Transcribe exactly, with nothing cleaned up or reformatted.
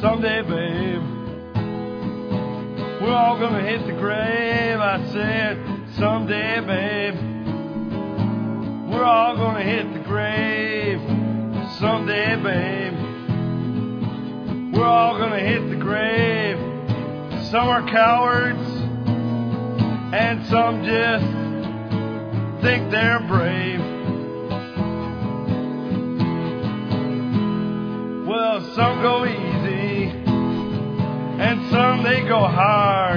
someday, babe, we're all gonna hit the grave. I said, someday, babe, we're all gonna hit the grave. Someday, babe, we're all gonna hit the grave. Some are cowards, and some just think they're brave. Well, some go easy, and some they go hard.